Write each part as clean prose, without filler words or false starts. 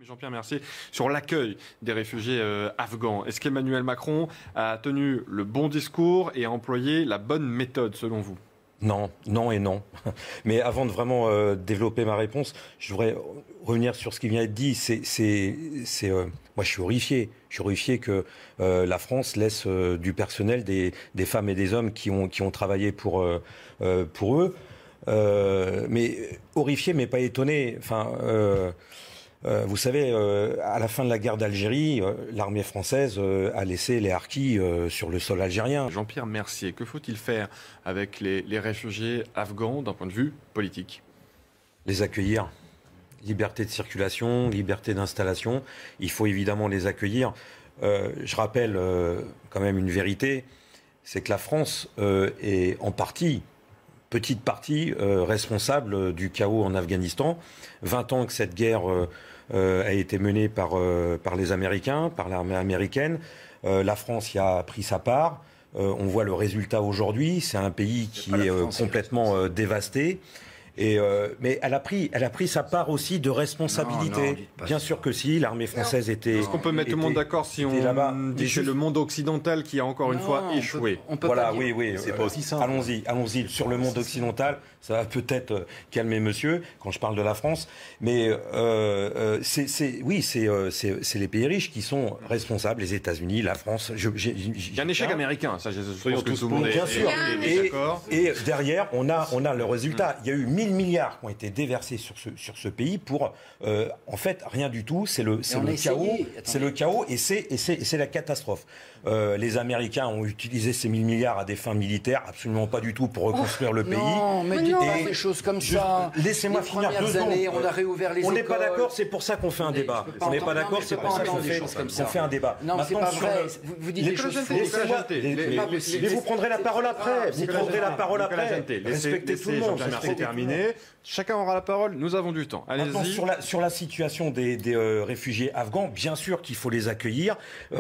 Jean-Pierre Mercier, sur l'accueil des réfugiés afghans. Est-ce qu'Emmanuel Macron a tenu le bon discours et a employé la bonne méthode selon vous ? Non, non et non. Mais avant de vraiment développer ma réponse, je voudrais revenir sur ce qui vient d'être dit. Moi, je suis horrifié. Je suis horrifié que la France laisse du personnel, des femmes et des hommes qui ont travaillé pour eux. Mais horrifié, mais pas étonné. Enfin, vous savez, à la fin de la guerre d'Algérie, l'armée française a laissé les harkis sur le sol algérien. Jean-Pierre Mercier, que faut-il faire avec les réfugiés afghans d'un point de vue politique ? Les accueillir. Liberté de circulation, liberté d'installation. Il faut évidemment les accueillir. Je rappelle quand même une vérité, c'est que la France est en partie, petite partie, responsable du chaos en Afghanistan. 20 ans que cette guerre a été menée par les Américains, par l'armée américaine. La France y a pris sa part. On voit le résultat aujourd'hui. C'est un pays qui est complètement dévasté. Mais elle a pris sa part aussi de responsabilité. Bien sûr que si, l'armée française était. Est-ce qu'on peut mettre tout le monde d'accord si on dit que c'est le monde occidental qui a encore une fois échoué ? Oui. C'est pas aussi simple. Allons-y. Sur le monde occidental, ça va peut-être calmer monsieur quand je parle de la France. Mais c'est les pays riches qui sont responsables, les États-Unis, la France. Il y a un échec américain, ça je pense que tout le monde est d'accord. Et derrière, on a le résultat. Il y a eu 1000 milliards qui ont été déversés sur ce pays pour, en fait, rien du tout. C'est le chaos et c'est la catastrophe. Les Américains ont utilisé ces 1000 milliards à des fins militaires, absolument pas du tout pour reconstruire le pays. Non, mais dites pas des choses comme ça. Laissez-moi finir 2 secondes. On a réouvert les écoles. On n'est pas d'accord, c'est pour ça qu'on fait un débat. On n'est pas d'accord, c'est pour ça qu'on fait un débat. Non, c'est pas vrai. Vous dites des choses fausses. Mais vous prendrez la parole après. Respectez tout le monde. C'est terminé. Chacun aura la parole. Nous avons du temps. Allez-y. Sur la situation des réfugiés afghans, bien sûr qu'il faut les accueillir.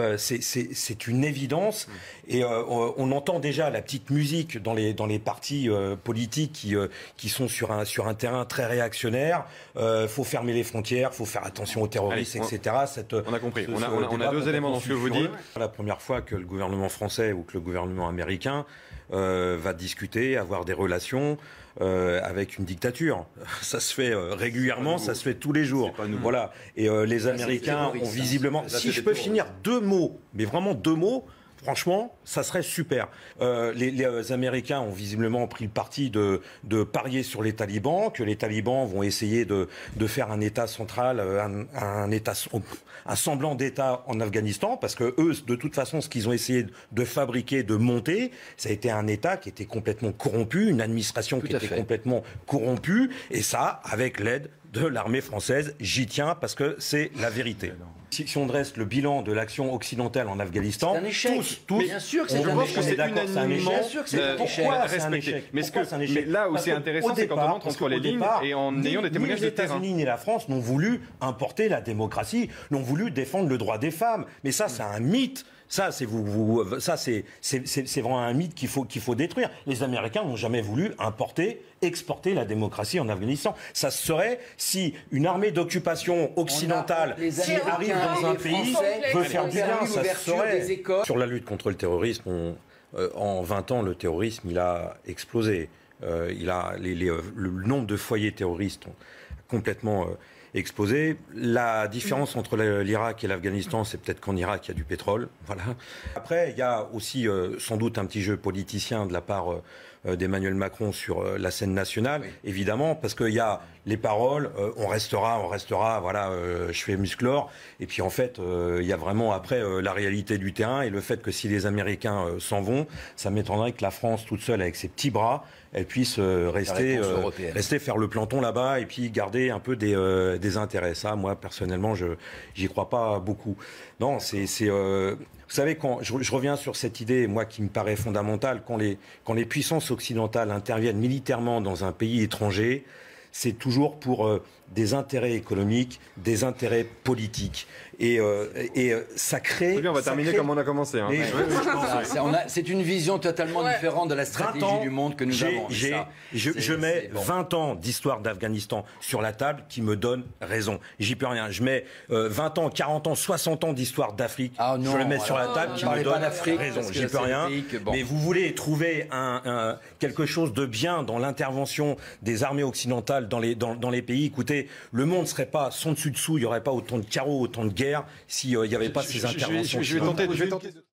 C'est une évidence. Et on entend déjà la petite musique dans les partis politiques qui sont sur un terrain très réactionnaire. Faut fermer les frontières, faut faire attention aux terroristes, etc. On a compris. On a 2 éléments dans ce que vous dites. La première fois que le gouvernement français ou que le gouvernement américain va discuter, avoir des relations avec une dictature. Ça se fait régulièrement, ça se fait tous les jours. Voilà. Et les Américains ont visiblement... Si je peux finir 2 mots, mais vraiment 2 mots, franchement, ça serait super. Les Américains ont visiblement pris le parti de parier sur les talibans, que les talibans vont essayer de faire un État central, un semblant d'État en Afghanistan, parce que eux, de toute façon, ce qu'ils ont essayé de fabriquer, de monter, ça a été un État qui était complètement corrompu, une administration qui était complètement corrompue, et ça, avec l'aide de l'armée française. J'y tiens parce que c'est la vérité. Si on dresse le bilan de l'action occidentale en Afghanistan, c'est un échec. Tous, bien sûr que c'est un échec. C'est unanimement Pourquoi c'est un échec. Mais là où c'est intéressant, c'est quand on entre entre les lignes et en ayant des témoignages de terrain. Ni les États-Unis ni la France n'ont voulu importer la démocratie, n'ont voulu défendre le droit des femmes. Mais ça, c'est un mythe. Ça, c'est vraiment un mythe qu'il faut détruire. Les Américains n'ont jamais voulu exporter la démocratie en Afghanistan. Ça serait si une armée d'occupation occidentale qui arrive dans un pays veut faire du bien, ça serait. Sur la lutte contre le terrorisme, en 20 ans, le terrorisme, il a explosé. Le nombre de foyers terroristes ont complètement explosé. La différence entre l'Irak et l'Afghanistan, c'est peut-être qu'en Irak, il y a du pétrole. Voilà. Après, il y a aussi sans doute un petit jeu politicien de la part d'Emmanuel Macron sur la scène nationale, évidemment, parce qu'il y a les paroles, on restera, voilà, je fais musclore, et puis en fait, il y a vraiment après la réalité du terrain, et le fait que si les Américains s'en vont, ça m'étonnerait que la France, toute seule, avec ses petits bras, elle puisse rester faire le planton là-bas, et puis garder un peu des intérêts. Ça, moi, personnellement, j'y crois pas beaucoup. Non, vous savez, quand je reviens sur cette idée, moi, qui me paraît fondamentale, quand les puissances occidentales interviennent militairement dans un pays étranger, c'est toujours pour des intérêts économiques, des intérêts politiques. Et ça crée... On va terminer comme on a commencé. Hein. C'est une vision totalement différente de la stratégie du monde que nous avons. Je mets 20 ans d'histoire d'Afghanistan sur la table qui me donne raison. J'y peux rien. Je mets 20 ans, 40 ans, 60 ans d'histoire d'Afrique. Je le mets sur la table qui me donne raison. J'y peux rien. Mais vous voulez trouver quelque chose de bien dans l'intervention des armées occidentales dans les pays. Écoutez, le monde ne serait pas son dessus-dessous, il n'y aurait pas autant de carreaux, autant de guerres s'il n'y avait pas ces interventions. Je vais tenter